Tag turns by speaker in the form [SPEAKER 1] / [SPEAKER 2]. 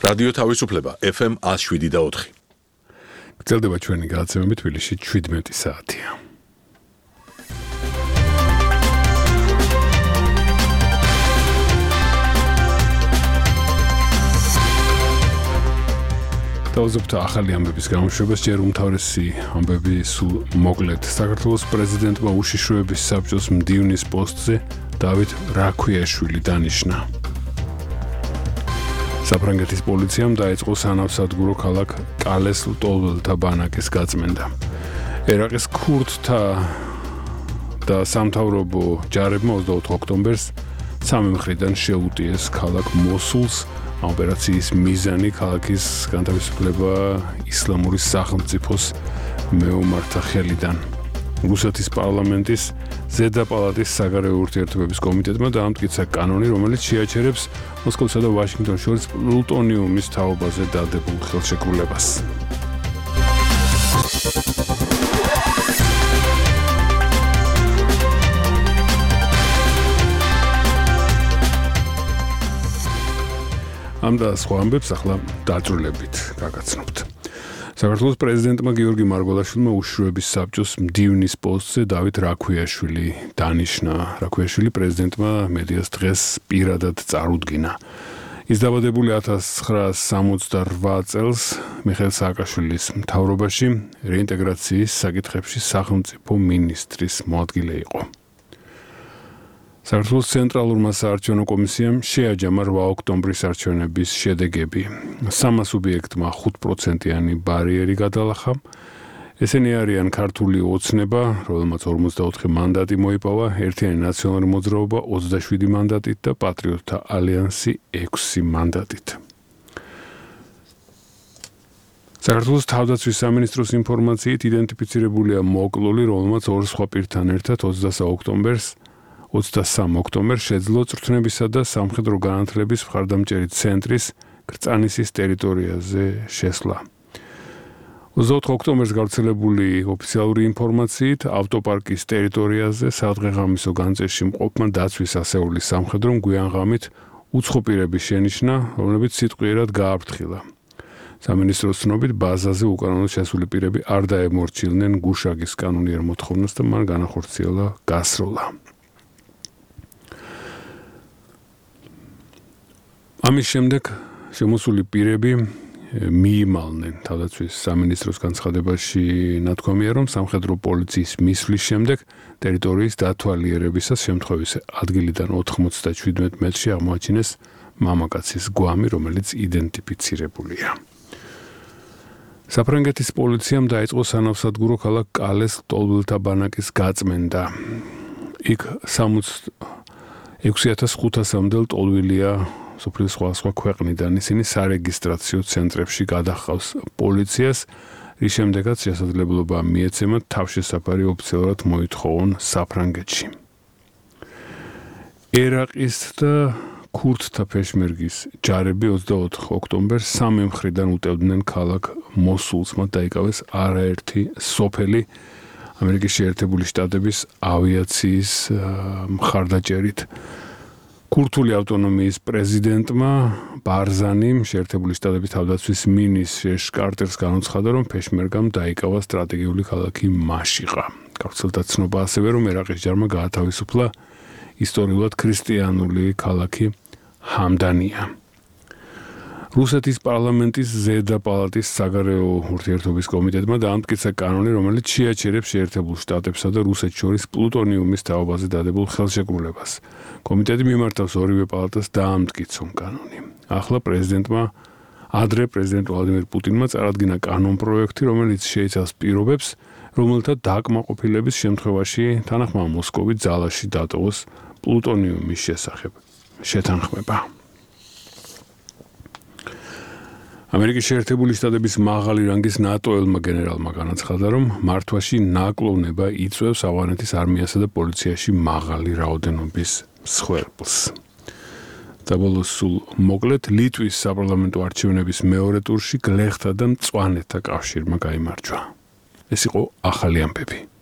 [SPEAKER 1] რადიო თავისუფლება FM 107.4.
[SPEAKER 2] გრძელდება ჩვენი გადაცემები თბილისში 17 საათია. დავზოგთა ახალი ამბების გამოშვებას ჯერ უმთავრესი ამბები სულ მოკლედ. საქართველოს პრეზიდენტმა უშიშროების საბჭოს მდივნის პოსტზე დავით რაქვიაშვილი დანიშნა. საფრანგეთის პოლიციამ დაიწყო სანავსადგურო ქალაქ კალეს ლტოლვილთა ბანაკის გაწმენდა. ერაყის ქურდთა და სამთავრობო ჯარებმა 24 ოქტომბერს სამი მხრიდან შეუტიეს ქალაქ მოსულს. ოპერაციის მიზანი ქალაქის განთავისუფლება ისლამური სახელმწიფოს მეომართა ხელიდან. რუსეთის პარლამენტის ზედა პალატის საგარეო ურთიერთობების კომიტეტმა დაამტკიცა კანონი, რომელიც შეაჩერებს მოსკოვსა და ვაშინგტონს შორის პლუტონიუმის თაობაზე დადებულ ხელშეკრულებას. ამ და სხვა ამბებს ახლა დაწვრილებით გაგაცნობთ. საქართველოს პრეზიდენტმა გიორგი მარგველაშვილმა უშიშროების საბჭოს მდივნის პოსტზე დავით რაქვიაშვილი დანიშნა. რაქვიაშვილი პრეზიდენტმა მედიას დღეს პირადად წარუდგინა. ის დაბადებული 1968 წელს მიხეილ სააკაშვილის მთავრობაში რეინტეგრაციის საკითხებში სახელმწიფო მინისტრის მოადგილე იყო. საქართველოს ცენტრალურმა საარჩევნო კომისიამ შეაჯამა 8 ოქტომბრის არჩევნების შედეგები. 3 სუბიექტმა 5%-იანი ბარიერი გადალახა. ესენი არიან ქართული ოცნება, რომელმაც 54 მანდატი მოიპოვა, ერთიანი ნაციონალური მოძრაობა 27 მანდატით და პატრიოტთა ალიანსი 6 მანდატით. საქართველოს თავდაცვის სამინისტროს ინფორმაციით იდენტიფიცირებულია მოკლული, რომელმაც ორ სხვა პირთან ერთად 23 ოქტომბერს შეძლო წვრთნებისა და სამხედრო განათლების მხარდამჭერი ცენტრის კრწანისის ტერიტორიაზე შესვლა. 24 ოქტომბერს გავრცელებული ოფიციალური ინფორმაციით ავტოპარკის ტერიტორიაზე სადღეღამისო განწირში მყოფმა დაცვის ასეულის სამხედრომ გვიანღამით უცხო პირების შენიშვნა, რომლებიც სიტყვიერად გააფრთხილა. სამინისტროს ცნობით ბაზაზე უკანონოდ შესული პირები არ დაემორჩილნენ გუშაგის კანონიერ მოთხოვნას და მან განახორციელა გასროლა. ამის შემდეგ შემოსული პირები მიიმალნენ თავდაცვის სამინისტროს განცხადებაში ნათქვამია, რომ სამხედრო პოლიციის მისვლის შემდეგ ტერიტორიის დათვალიერებისას შემთხვევის ადგილიდან 97 მეტრში აღმოაჩინეს მამაკაცის გვამი, რომელიც იდენტიფიცირებულია. საფრანგეთის პოლიციამ დაიწყო სანავსადგურო ქალაქ კალეს ლტოლვილთა ბანაკის გაწმენდა. იქ 66,500-მდე ლტოლვილია სოფლის სხვა ქვეყნიდან. ისინი სარეგისტრაციო ცენტრებში გადაჰყავს პოლიციას, რის შემდეგაც შესაძლებლობა მიეცემათ თავშესაფარი ოფიციალურად მოითხოვონ საფრანგეთში. ერაყის და ქურდთა პეშმერგის ჯარები 24 ოქტომბერს სამი მხრიდან უტევდნენ ქალაქ მოსულს. მათ დაიკავეს არაერთი სოფელი ამერიკის შეერთებული შტატების ავიაციის მხარდაჭერით. ქურთული ავტონომიის პრეზიდენტმა ბარზანიმ შეერთებული შტატების თავდაცვის მინისტრ კარტერს განუცხადა, რომ პეშმერგამ დაიკავა სტრატეგიული ქალაქი მაშიყა. გავრცელდა ცნობა ასევე, რომ ერაყის ჯარმა გაათავისუფლა ისტორიულად ქრისტიანული ქალაქი ჰამდანია. რუსეთის პარლამენტის ზედა პალატის საგარეო ურთიერთობის კომიტეტმა დაამტკიცა კანონი, რომელიც შეაჩერებს შეერთებულ შტატებსა და რუსეთს შორის პლუტონიუმის თაობაზე დადებულ ხელშეკრულებას. კომიტეტი მიმართავს ორივე პალატას დაამტკიცონ კანონი. ახლა პრეზიდენტ ვლადიმერ პუტინმა წარადგინა კანონპროექტი, რომელიც შეიცავს პირობებს, რომელთა დაკმაყოფილების შემთხვევაში თანახმაო მოსკოვი ძალაში დატოვოს პლუტონიუმის შესახებ შეთანხმება. ამერიკის შეერთებული შტატების მაღალი რანგის ნატო-ელმა გენერალმა განაცხადა, რომ მართვაში ნაკლოვნება იწვევს ავღანეთის არმიასა და პოლიციაში მაღალი რაოდენობის მსხვერპლს. საბოლოოს სულ მოკლედ ლიტვის საპარლამენტო არჩევნების მეორე ტურში გლეხთა და მწვანეთა კავშირმა გაიმარჯვა. ეს იყო ახალი ამბები.